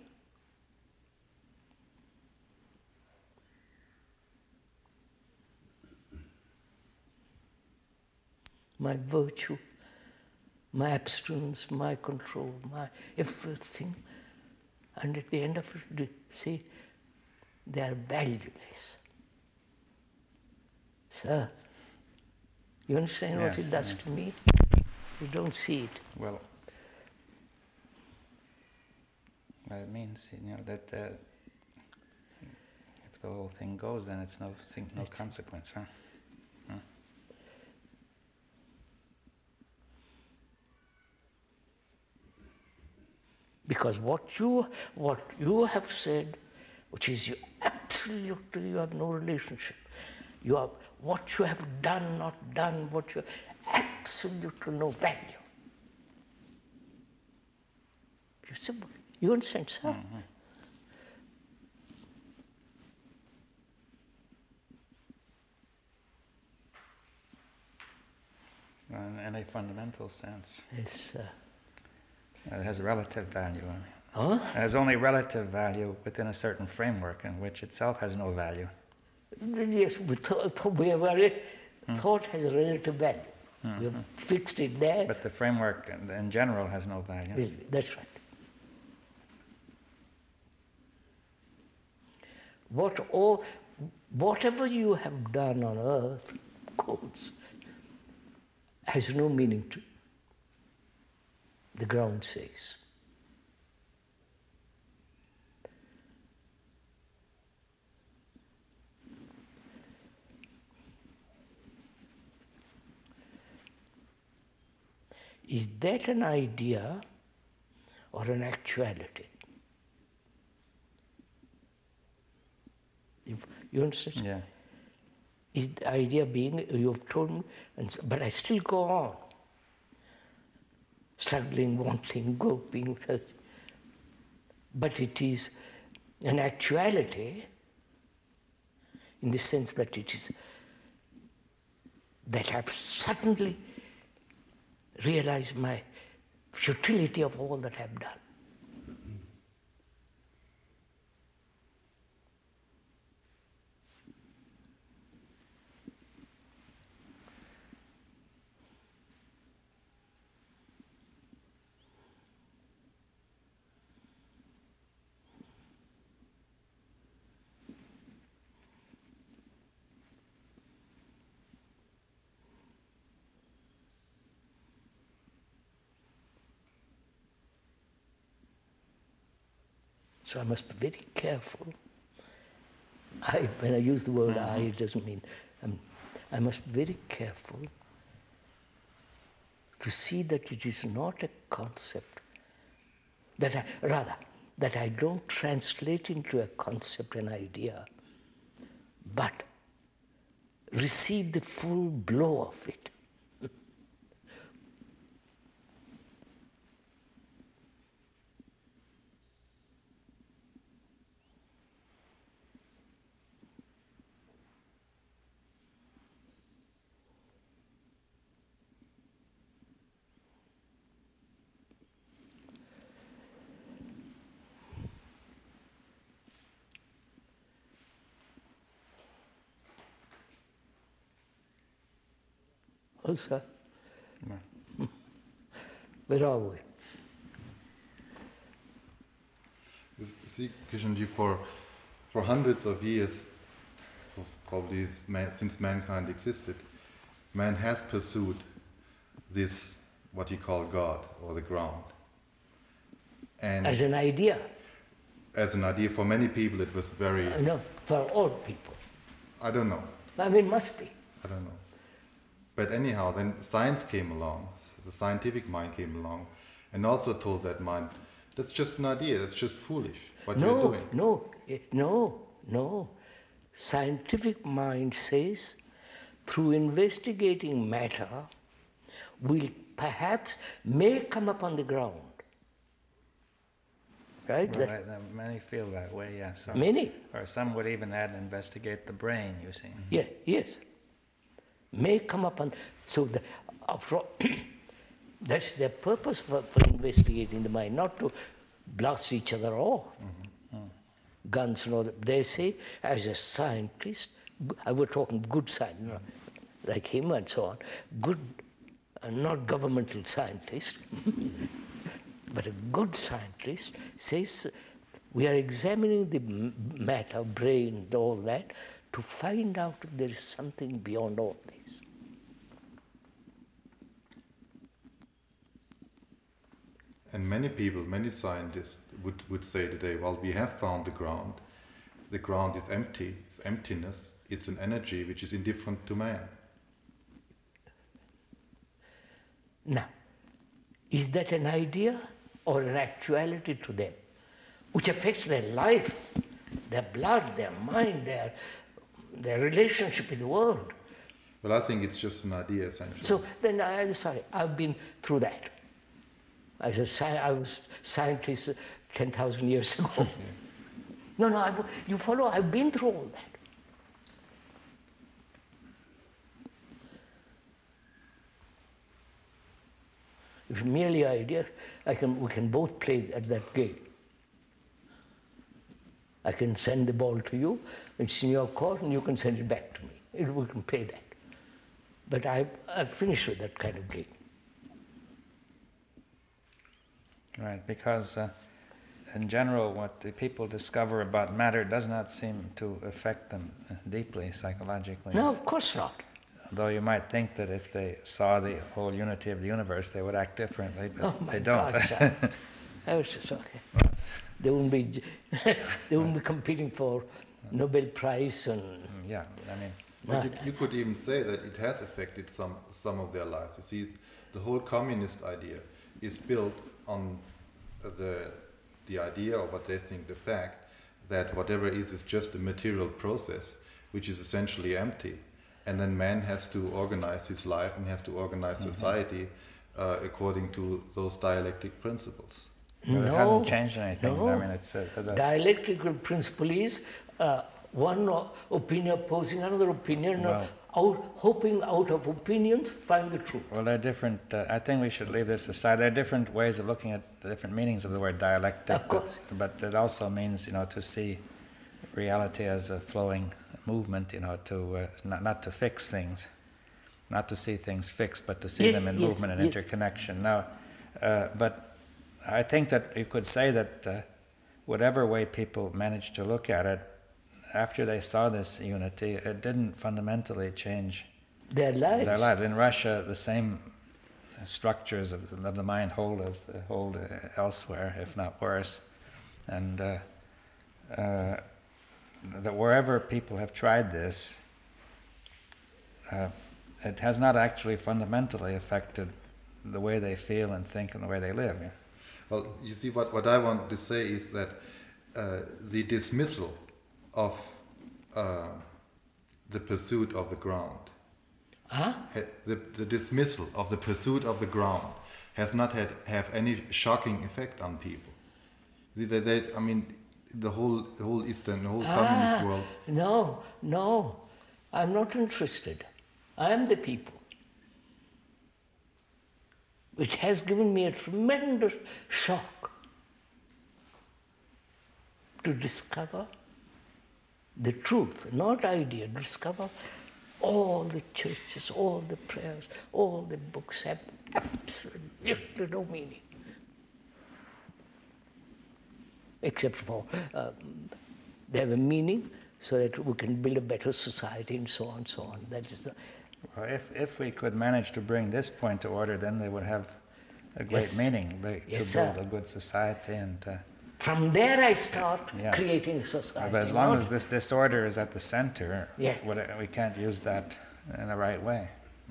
My virtue, my abstinence, my control, my everything. And at the end of it, see, they are valueless. Sir, you understand Yes, what it does yeah. to me? You don't see it. Well, well, it means, you know, that uh, if the whole thing goes, then it's no thing, no consequence, huh? Huh? Because what you what you have said, which is you absolutely you have no relationship. You have what you have done, not done, what you absolutely no value. You see, you understand, sir? Mm-hmm. In any fundamental sense, Yes, sir. it has relative value. Huh? It has only relative value within a certain framework in which itself has no value. Yes, we thought, thought we have already, Mm. thought has a relative value. Mhm. We have fixed it there. But the framework in in general has no value. Really, that's right. What all, whatever you have done on earth, quotes, has no meaning to you. The ground says. Is that an idea or an actuality? If you understand? Yeah. Is the idea being, you've told me, and, s- but I still go on. Struggling, wanting, groping, search. But it is an actuality in the sense that it is that I've suddenly realized my futility of all that I've done. So I must be very careful. I, when I use the word I, it doesn't mean, um, I must be very careful to see that it is not a concept, that I, rather, that I don't translate into a concept, an idea, but receive the full blow of it. Oh, sir. No. Where are we? You see, Kishanji, for, for hundreds of years, for probably man, since mankind existed, man has pursued this, what he called God, or the ground. And As an idea? as an idea, for many people it was very... Uh, no, for all people. I don't know. I mean, must be. I don't know. But anyhow, then science came along, the scientific mind came along, and also told that mind, that's just an idea, that's just foolish, what no, you're doing. No, eh, no, no. Scientific mind says, through investigating matter, we'll perhaps may come up on the ground. Right? Well, That- I- uh, many feel that way, yes. Or, many? or some would even add investigate the brain, you see. Yeah, yes. May come up on, so the, after all, that's their purpose for, for investigating the mind, not to blast each other off. Mm-hmm. Mm. Guns and all that. They say, as a scientist, g- I was talking good science, you know, like him and so on, good, uh, not governmental scientist, but a good scientist says, we are examining the m- matter, brain, and all that, to find out if there is something beyond all this. And many people, many scientists would, would say today, well, we have found the ground. The ground is empty, it's emptiness, it's an energy which is indifferent to man. Now, is that an idea or an actuality to them, which affects their life, their blood, their mind, their, their relationship with the world? Well, I think it's just an idea, essentially. So then, I, sorry, I've been through that. As a sci- I was scientist ten thousand years ago. Yeah. No, no, I, you follow, I've been through all that. If merely ideas, I can, we can both play at that game. I can send the ball to you, it's in your court, and you can send it back to me. It, we can play that. But I, I've finished with that kind of game. Right, because uh, in general what the people discover about matter does not seem to affect them deeply psychologically. No, of course not. Though you might think that if they saw the whole unity of the universe, they would act differently, but Oh my they don't. God, sir. I was just okay. They wouldn't be, they wouldn't be competing for Nobel Prize and. Yeah, I mean, But you, you could even say that it has affected some, some of their lives. You see, the whole communist idea is built on the, the idea, or what they think the fact, that whatever is is just a material process, which is essentially empty. And then man has to organize his life and has to organize Mm-hmm. society uh, according to those dialectic principles. But no, it hasn't changed anything. No. I mean, it's uh, the, Dialectical principle is uh, one o- opinion opposing another opinion, Well- out, hoping out of opinions find the truth. well, there are different. Uh, I think we should leave this aside. There are different ways of looking at the different meanings of the word dialectic. Of course. But, but it also means, you know, to see reality as a flowing movement. You know, to uh, not not to fix things, not to see things fixed, but to see Yes, them in yes, movement and yes. interconnection. Now, uh, but I think that you could say that uh, whatever way people managed to look at it, after they saw this unity, it didn't fundamentally change Their lives. their lives. In Russia, the same structures of the, of the mind hold as uh, hold uh, elsewhere, if not worse. And uh, uh, that wherever people have tried this, uh, it has not actually fundamentally affected the way they feel and think and the way they live. Yeah. Well, you see, what, what I want to say is that uh, the dismissal of uh, the pursuit of the ground, Huh? ha- the, the dismissal of the pursuit of the ground has not had have any shocking effect on people. See, they, they, I mean, the whole, the whole Eastern, the whole communist Ah, world. No, no, I'm not interested. I am the people. Which has given me a tremendous shock to discover the truth, not idea, discover all the churches, all the prayers, all the books have absolutely no meaning. Except for um, they have a meaning so that we can build a better society and so on and so on. That is the, Well, if if we could manage to bring this point to order, then they would have a great Yes. meaning they, Yes, to build sir. a good society. And uh, from there I start Yeah. creating a society. but as long not- as this disorder is at the center, Yeah. what- we can't use that in the right way.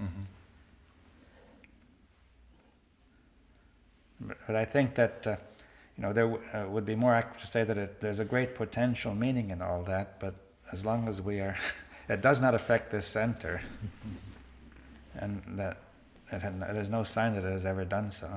But, but I think that uh, you know there w- uh, would be more accurate to say that it, there's a great potential meaning in all that. But as long as we are, it does not affect this center, and that it had, there's no sign that it has ever done so.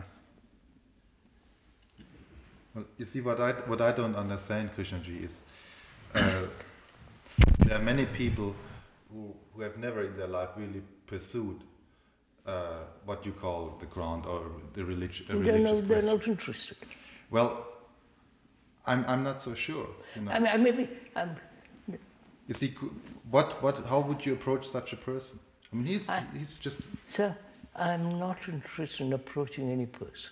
Well, you see, what I what I don't understand, Krishnaji, is uh, there are many people who who have never in their life really pursued uh, what you call the ground or the religi- a they're, religious not, they're question. not interested. Well, I'm I'm not so sure. You know, I mean, I maybe I'm, you see, cou- what what how would you approach such a person? I mean, he's I- he's just sir, I'm not interested in approaching any person.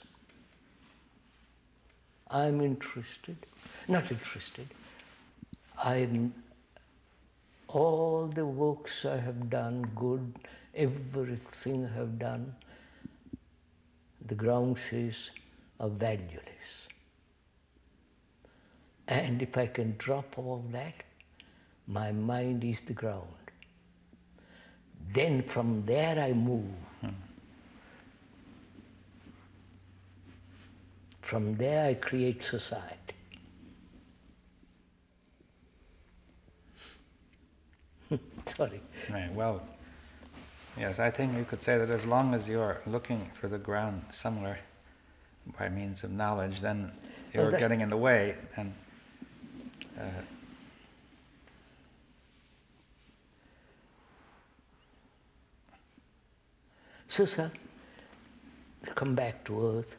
I'm interested, not interested. I'm, all the works I have done, good, everything I have done, the ground says are valueless. And if I can drop all that, my mind is the ground. Then from there I move. From there I create society. Sorry. Right. Well, yes, I think you could say that as long as you're looking for the ground somewhere by means of knowledge, then you're Well, that- getting in the way. And uh, So, sir, to come back to earth,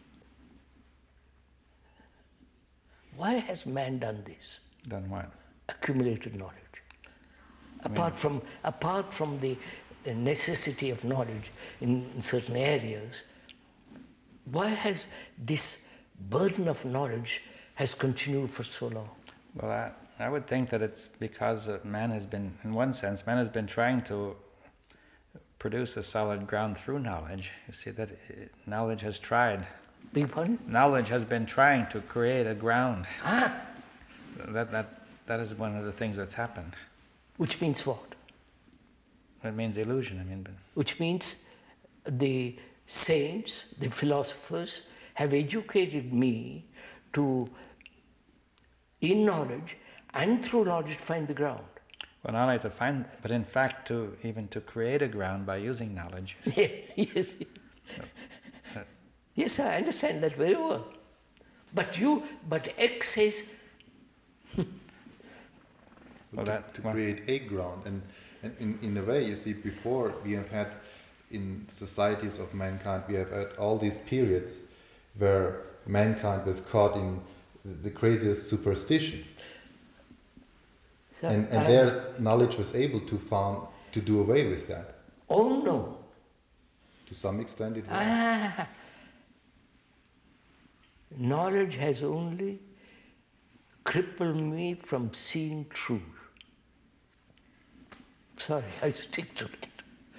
why has man done this? then what? Accumulated knowledge. Apart from, apart from the uh, necessity of knowledge in, in certain areas, why has this burden of knowledge has continued for so long? Well, I, I would think that it's because uh, man has been, in one sense, man has been trying to produce a solid ground through knowledge. You see that uh, knowledge has tried. Beg pardon? Knowledge has been trying to create a ground. Ah, That, that, that is one of the things that's happened. which means what? It means illusion, I mean. But Which means the saints, the philosophers, have educated me to, in knowledge and through knowledge, find the ground. well, not only to find, but in fact to even to create a ground by using knowledge. yes. Yes, I understand that very well. But you, but X says, Well, to, that- to well- create a ground. And, and in, in a way, you see, before we have had in societies of mankind, we have had all these periods where mankind was caught in the, the craziest superstition. so And, and I- their knowledge was able to found to do away with that. oh no. To some extent, it was. Ah, knowledge has only crippled me from seeing truth. Sorry, I stick to it.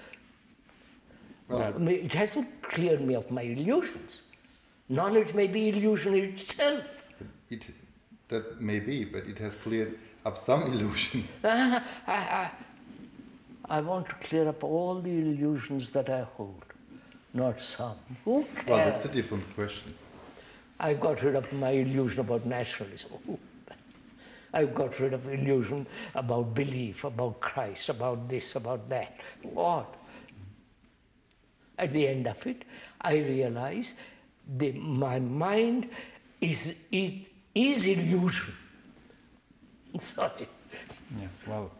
Well, I mean, it has to clear me of my illusions. Knowledge may be illusion itself. it, that may be, but it has cleared up some illusions. Ah, I, I, I want to clear up all the illusions that I hold, not some. Who cares? Well, that's a different question. I got rid of my illusion about nationalism. I got rid of illusion about belief, about Christ, about this, about that. What? At the end of it, I realize that my mind is, is, is illusion. Sorry. Yes, well,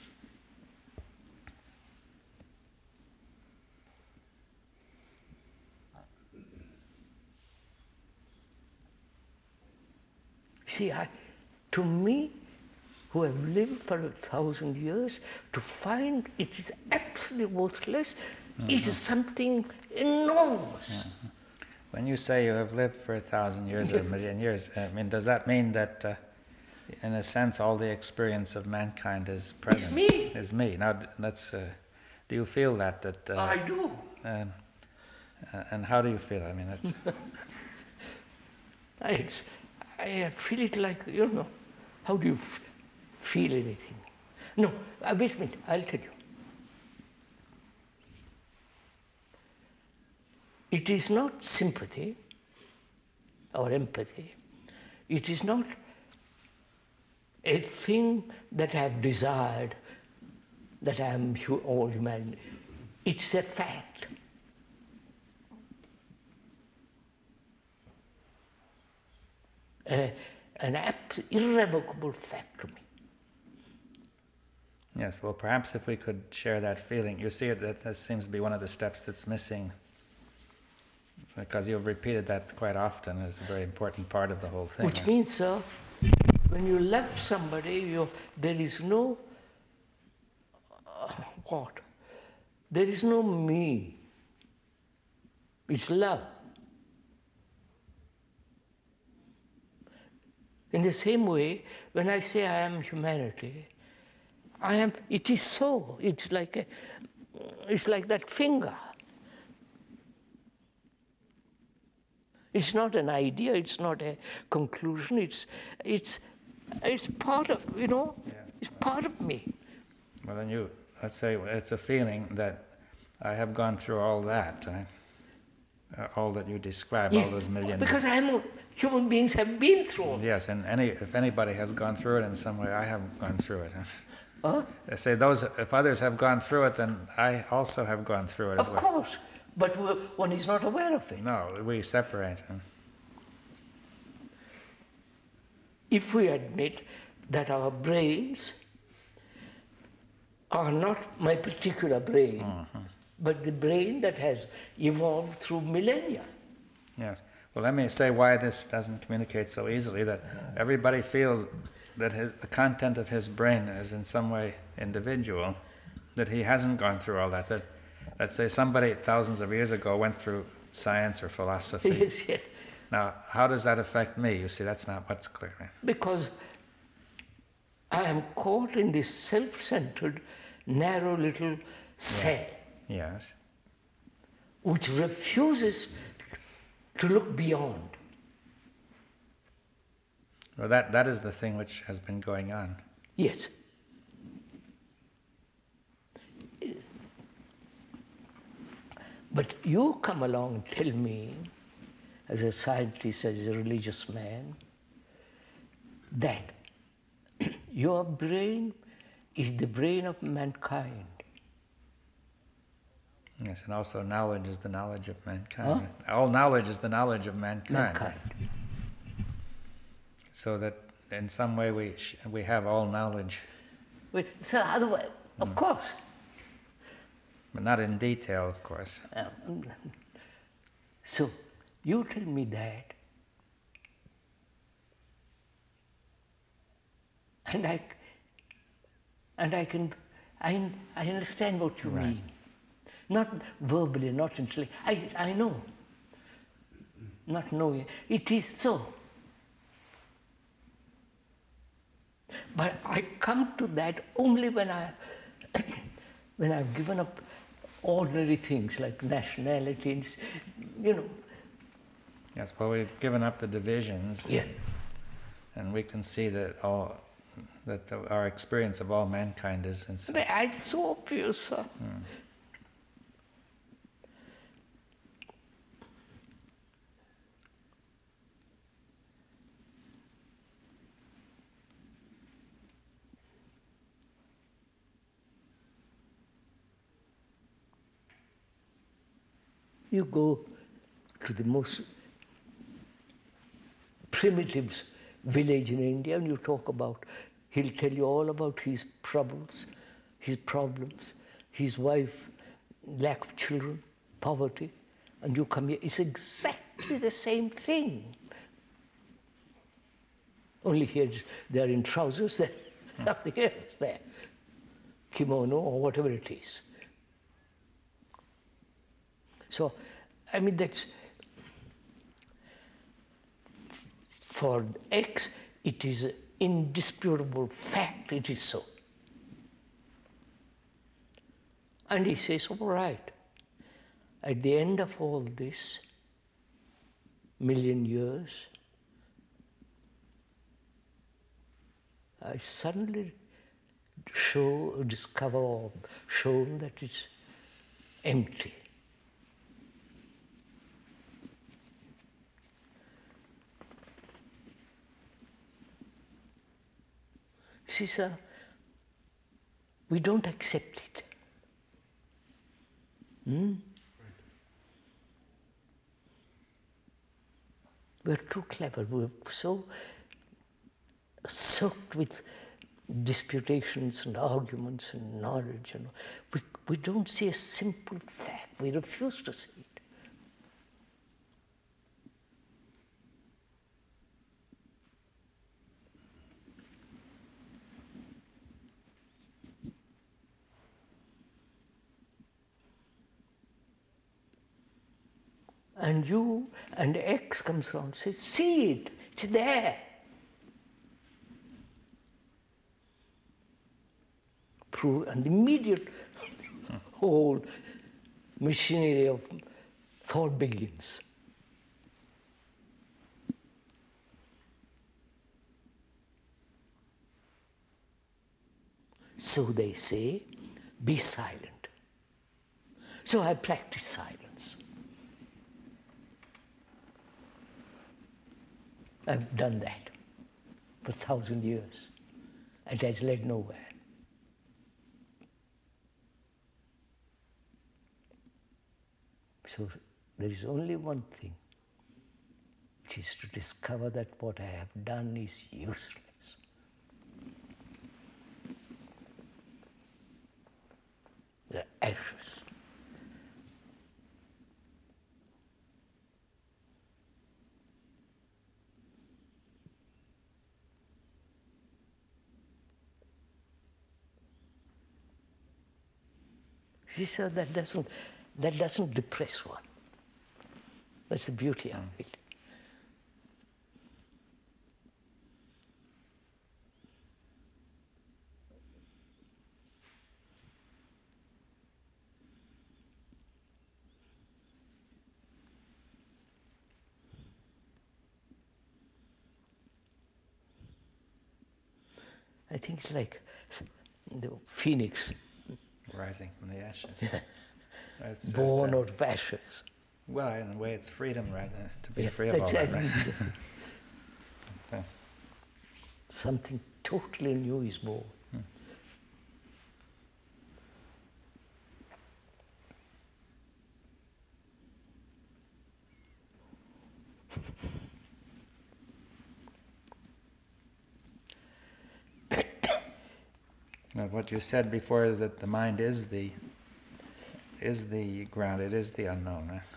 See, I, to me, who have lived for a thousand years, to find it is absolutely worthless is something enormous. when you say you have lived for a thousand years or a million years, I mean, does that mean that, uh, in a sense, all the experience of mankind is present? me. Is me. Now, d- let's. Uh, do you feel that? That. Uh, I do. um, uh, and how do you feel? I mean, that's. It's, I feel it like, you know, how do you f- feel anything? No, uh, wait a minute, I'll tell you. It is not sympathy or empathy. It is not a thing that I have desired, that I am hu- all human. It's a fact. Uh, an abs- irrevocable fact to me. Yes. Well, perhaps if we could share that feeling, you see, that that seems to be one of the steps that's missing. Because you've repeated that quite often as a very important part of the whole thing. Which means, sir, when you love somebody, you, there is no, uh, what? There is no me. It's love. In the same way, when I say I am humanity, I am, it is so. It's like a, it's like that finger. It's not an idea, it's not a conclusion, it's, it's, it's part of, you know, Yes. it's part of me. Well, then you, let's say it's a feeling that I have gone through all that, uh, uh, all that you describe, all Yes, those million. because I'm, human beings have been through. Yes, and any if anybody has gone through it in some way, I have gone through it. Huh? I say those. If others have gone through it, then I also have gone through it as Of well. course, but one is not aware of it. No, we separate. huh? If we admit that our brains are not my particular brain, but the brain that has evolved through millennia. Yes. Well, let me say why this doesn't communicate so easily. That everybody feels that his, the content of his brain is in some way individual. That he hasn't gone through all that. That, let's say, somebody thousands of years ago went through science or philosophy. Yes, yes. Now, how does that affect me? You see, that's not what's clear. Right? Because I am caught in this self-centered, narrow little cell, Yes. which refuses to look beyond. Well, that, that is the thing which has been going on. Yes. But you come along and tell me, as a scientist, as a religious man, that your brain is the brain of mankind. Yes, and also knowledge is the knowledge of mankind. All knowledge is the knowledge of mankind. Mankind. so that in some way we sh- we have all knowledge, Well, so otherwise, of course. but not in detail, of course. Um, so you tell me that, and I, and I can, I, I understand what you Right. mean. Not verbally, not intellectually. I, I know. Not knowing. It is so. But I come to that only when I, when I've given up ordinary things like nationalities, you know. Yes, well, we've given up the divisions, Yeah. and we can see that all that our experience of all mankind is in some, But it's so obvious, sir. You go to the most primitive village in India and you talk about, he'll tell you all about his troubles, his problems, his wife, lack of children, poverty, and you come here, it's exactly the same thing. Only here they're in trousers, there, nothing else there, kimono or whatever it is. So, I mean, that's, for X, it is an indisputable fact, it is so. And he says, all right, at the end of all this, million years, I suddenly show, discover or shown that it's empty. See, sir, we don't accept it. Hmm? We're too clever. We're so soaked with disputations and arguments and knowledge. And we, we don't see a simple fact. We refuse to see it. And you and X comes around and says, see it, it's there. Prove, and the immediate whole machinery of thought begins. So they say, be silent. So I practice silence. I've done that for a thousand years. It has led nowhere. So there is only one thing, which is to discover that what I have done is useless. The ashes. See, sir, that doesn't, that doesn't depress one. That's the beauty of it. I think it's like the phoenix. Rising from the ashes. It's, Born it's, uh, out of ashes. well, in a way, it's freedom, right? Uh, to be Yeah, free of all that's that, it. right? Yeah. Something totally new is born. Now, what you said before is that the mind is the is the ground. It is the unknown. Right?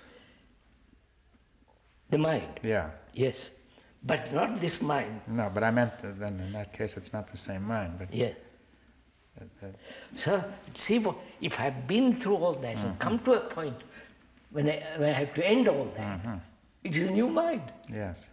The mind, Yeah. yes. But not this mind. No, but I meant that then in that case it's not the same mind. But Yeah. that, that, So, see, what, if I've been through all that and come to a point when I, when I have to end all that, Mhm. it is a new mind. yes.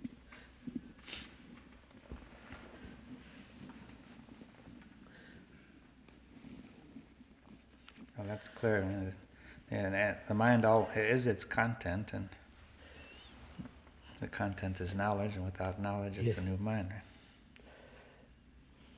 Well, that's clear. And, and, and the mind all is its content, and the content is knowledge, and without knowledge, it's Yes. a new mind. Right?